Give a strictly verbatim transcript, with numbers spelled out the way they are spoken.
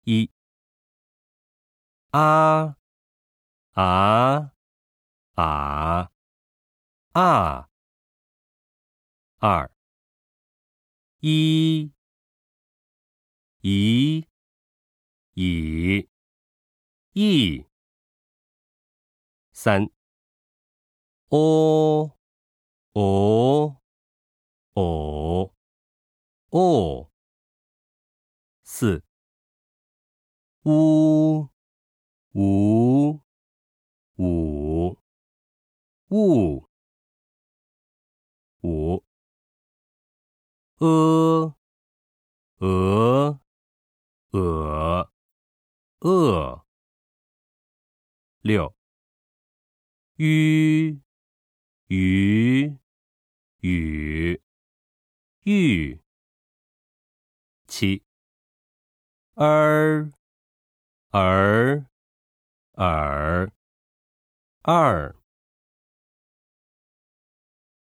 一啊啊啊啊二一一以一三哦哦哦哦四呜呜五五五呃鹅鹅鹅六鱼鱼雨玉七儿儿耳二